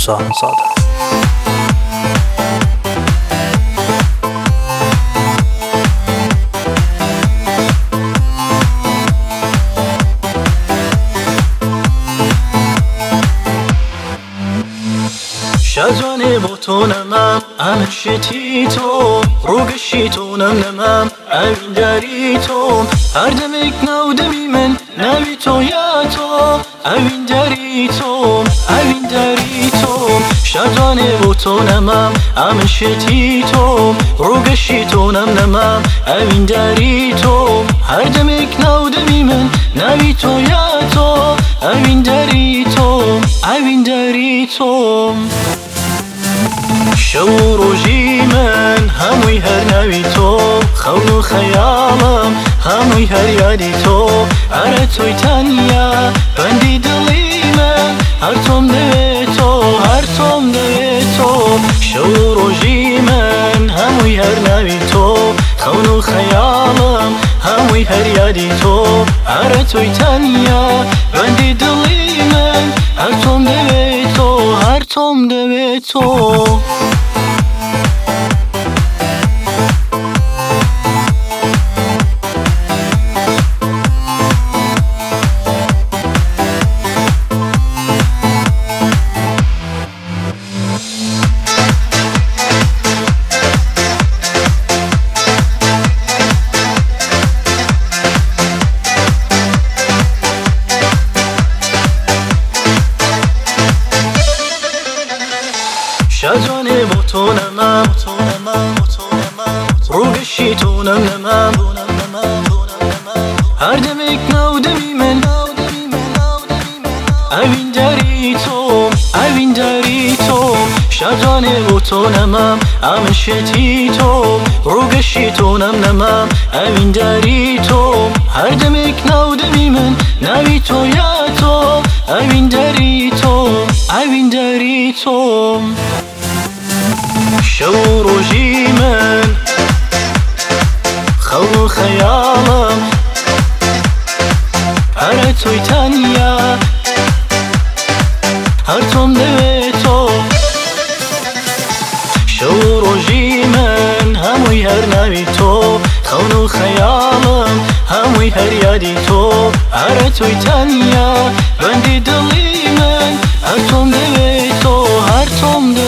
ساهنزاده. شجانه با تو نمم امشتی تو روگشی تو نمم اوین داری تو هر دمک نو دمی من نوی تو یا تو اوین داری تو اوین داری تو شجانه با تو نمم امشتی تو روگشی تو نمم اوین داری تو هر دمک نو دمی من نوی تو یا تو اوین داری تو اوین داری تو شو روزی من هموی هر نوی تو خون و خیالم هموی هر یادی تو اره توی تنیا بندی دلی من هر توم دوی تو هر توم دوی تو شو روزی من هموی هر نوی تو خون و خیالم هموی هر یادی تو اره توی تنیا بندی دلی من هر توم دوی تو هر توم دوی تو شجانه با تو نمم روگشی تو نمم هر دمک نو دمی من اوین داری تو اوین داری تو شجانه با تو نمم امشتی تو روگشی تو نمم اوین داری تو هر دمک نو دمی من نوی تو یا تو اوین داری تو اوین داری تو شو روزی من خون خیالم اره توی تنیا هر توم دوی تو شو روزی من هموی هر نوی تو خون خیالم هموی هر یادی تو اره توی تنیا بندی دلی من هر توم دوی تو هر توم